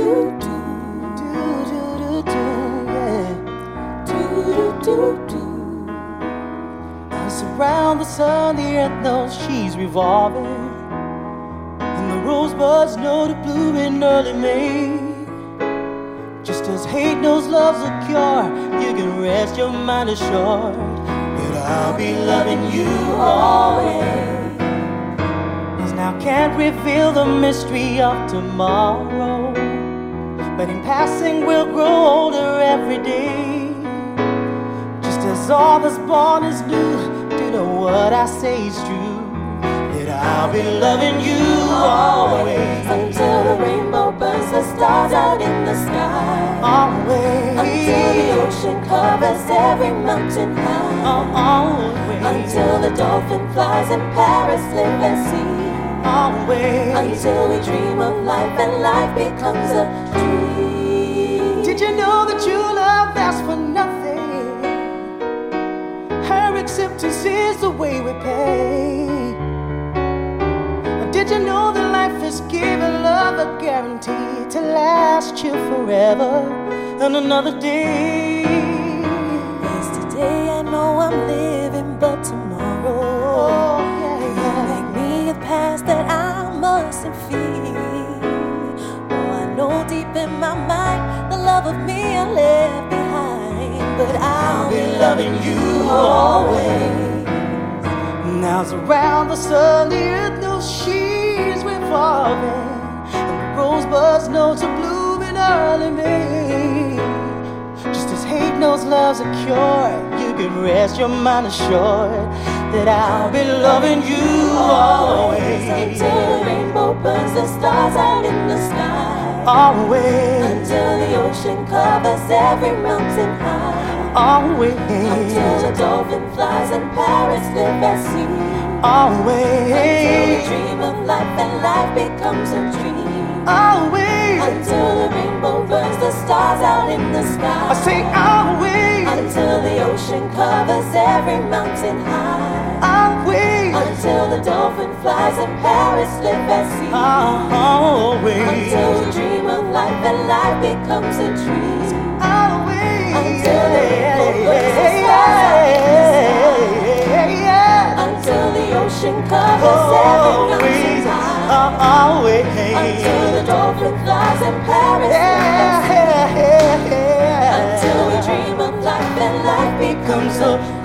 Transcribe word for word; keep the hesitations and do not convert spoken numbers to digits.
do do do do do yeah. Do do do do. As around the sun, the earth knows she's revolving, and the rosebuds know to bloom in early May. Just as hate knows love's a cure, you can rest your mind assured that I'll be loving you always. Cause now can't reveal the mystery of tomorrow, but in passing we'll grow older every day. Just as all that's born is new, do you know what I say is true? That I'll be loving you always, until the rainbow burns the stars out in the sky. Always. Until the ocean covers every mountain high. Always. Until the dolphin flies and Paris live and see. Always. Until we dream of life and life becomes a dream. Did you know that true love asks for nothing? Her acceptance is the way we pay. Did you know that life is giving love a guarantee to last you forever and another day? Yesterday I know I'm living, but tomorrow, oh, yeah, yeah. make me a past that I mustn't feel. Oh, I know deep in my mind the love of me I left behind, but I'll, I'll be loving you always. Now's around the sun, the earth knows she's revolving, and the rosebuds know to bloom in early May. Just as hate knows love's a cure, you can rest your mind assured that I'll be loving you always. Until the rainbow burns the stars out in the sky. Always. Until the ocean covers every mountain high. Always. Until the dolphin flies and Paris live at sea. Always. Until we dream of life and life becomes a dream. Always. Until the rainbow burns the stars out in the sky. I say always. Until the ocean covers every mountain high. Always. Until the dolphin flies and Paris live at sea. Always. Until we dream of life and life becomes a dream. Always. Until the rainbow burns the stars out in the sky. Until the ocean covers every mountain high. Always. Until the dolphin flies and Paris yeah, live at sea. yeah, yeah. Until we dream of life and life becomes a